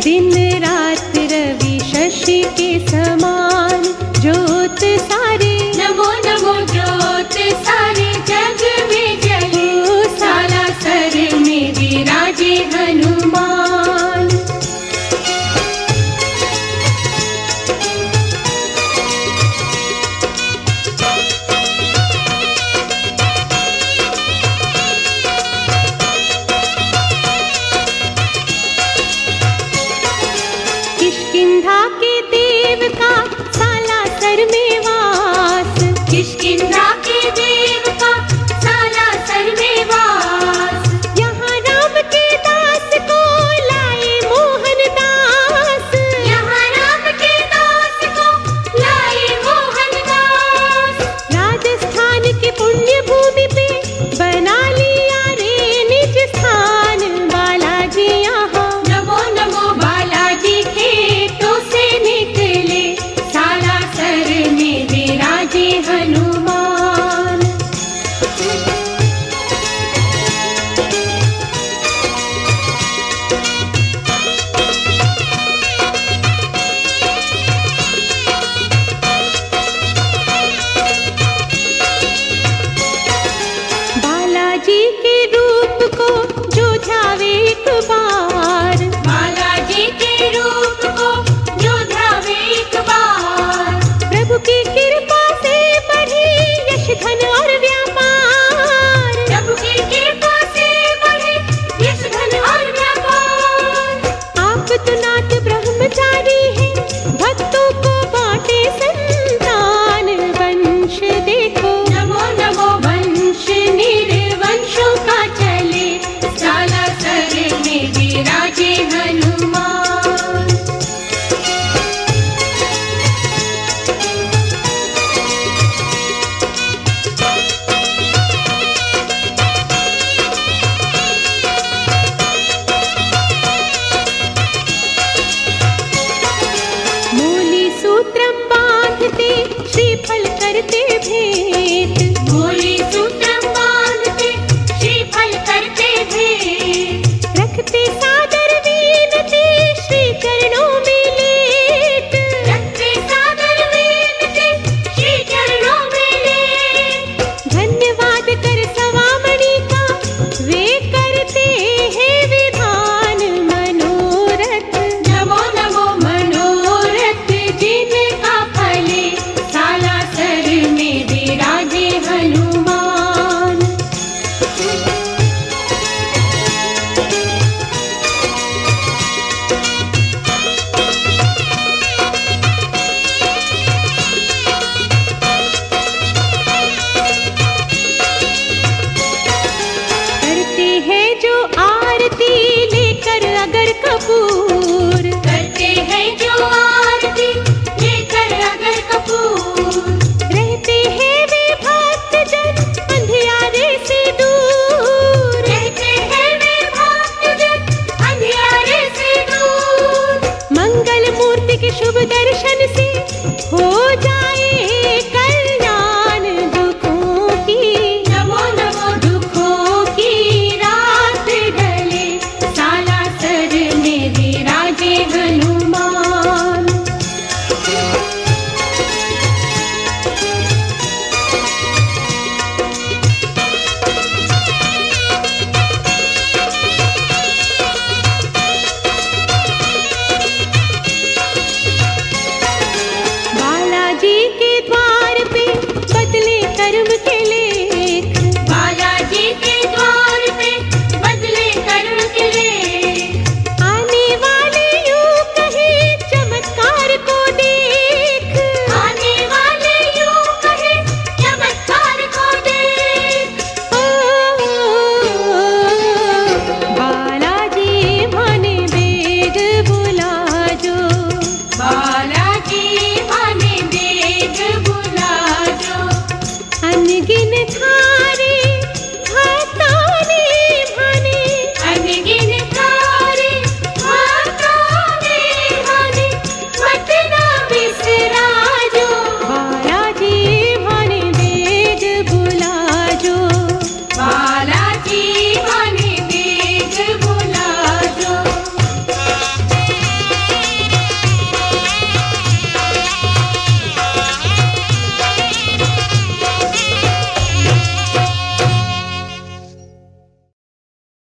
दिन रात रवि शशि के समान ज्योत सारे नमो नमो ज्योत सारे जग में जले, सालासर में विराजे हनुमान। किष्किंधा के देव का सालासर में वास, किष्किंधा के देव का सालासर में वास। यहाँ राम के दास को लाए मोहन दास, यहाँ राम के दास को लाए मोहन दास। राजस्थान की पुण्य भूमि पे बना लिया रे निज स्थान बालाजी यहाँ। नमो नमो बालाजी खेतों से निकले, सालासर में विराजे हनुमान। बालाजी के रूप को जो ध्यावे एक बार, बालाजी के रूप को जो ध्यावे एक बार। प्रभु की कृपा से बढ़ी यश धन और व्यापार, प्रभु की कृपा से बढ़े यश धन और व्यापार। आप तो नाथ ब्रह्मचारी हैं, भक्तों को बांटे संतान वंश देखो। नमो नमो वंश निर्वंशों का चले, सालासर में विराजे हनुमान। मूली सूत्रम बांधते श्रीफल करते भेंट, मूली सूत्रम बांधते श्रीफल करते भेंट। रखते सादर वीनते श्री चरणों में लेट। रखते सादर विनते श्री चरणों में लेट। धन्यवाद कर सवामणि का वे करते हैं विधान मनोरथ। नमो नमो मनोरथ जिनका फले, सालासर में विराजे हनुमान। करते हैं जो आरती लेकर अगर कपूर, करते हैं जो आरती लेकर अगर कपूर। रहते हैं वे भक्त जन अंधियारे से दूर। रहते हैं वे भक्त जन अंधियारे से दूर। मंगल मूर्ति के शुभ दर्शन से हो जाए कल्याण दुखों की। नमो नमो दुखों की रात ढले, सालासर में विराजे हनुमान।